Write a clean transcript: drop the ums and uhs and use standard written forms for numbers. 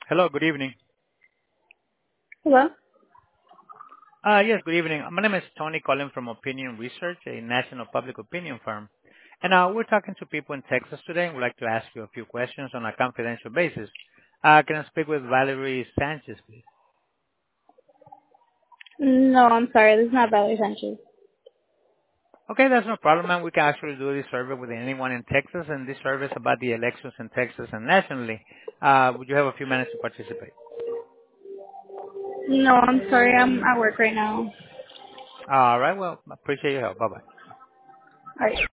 Hello, good evening. Hello? Yes, good evening. My name is Tony calling from Opinion Research, a national public opinion firm. And we're talking to people in Texas today. We'd like to ask you a few questions on a confidential basis. Can I speak with Valerie Sanchez, please? No, I'm sorry. This is not Valerie Sanchez. Okay, that's no problem, ma'am. We can actually do this survey with anyone in Texas, and this survey is about the elections in Texas and nationally. Would you have a few minutes to participate? No, I'm sorry. I'm at work right now. All right, well, appreciate your help. Bye-bye. All right.